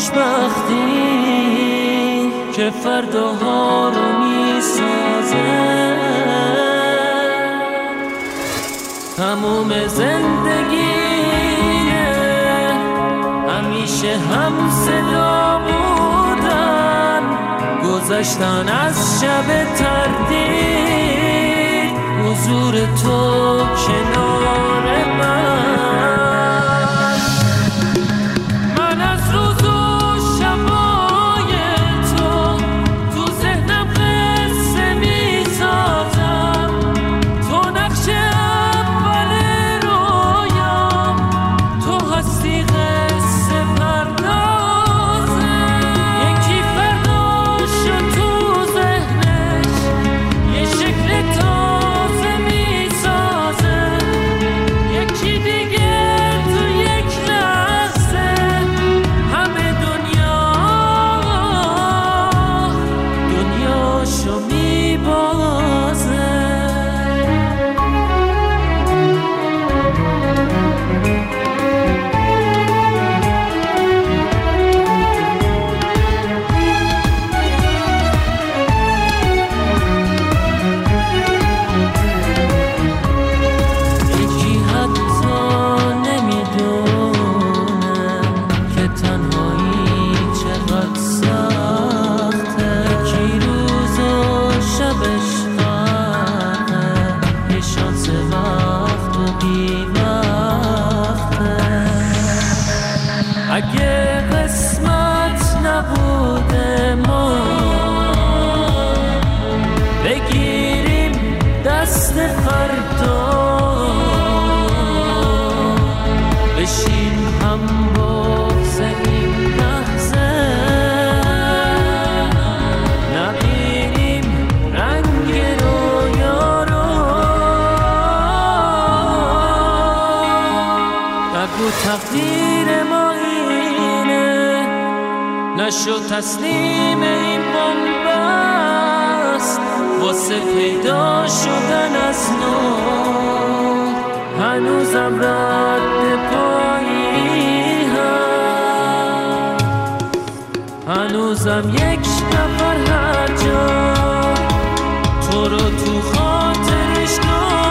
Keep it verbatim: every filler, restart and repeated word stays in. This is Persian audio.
خوشبختی که فرداها رو میسازه. تموم زندگیه همیشه هم صدا بودن، گذشتن از شب تردید، حضور تو کنار من. من از روز و شبای تو تو ذهنم قصه میسازم، تو نقش اول رویام، تو هستی قصه پردازه. یکی فرداشو تو ذهنش یه شکل تازه میسازه، یکی دیگه تو یک لحظه همه دنیا دنیاشو میبازه. یکی حتی نمیدونه که تنهایی چقدر سخته، یکی روز و شبش فرقه، یه شانس وقت و بی وقته. اگه قسمت نبوده ما بگیریم دست فردا، بشیم هم بغض این لحظه، نبینیم رنگ رویا رو. نگو تقدیر ما اینه، نشو تسلیم این بنبست، واسه پیدا شدن از نو هنوزم رد پایی هست، هنوزم یک نفر هر جا تو رو تو خاطرش دارم.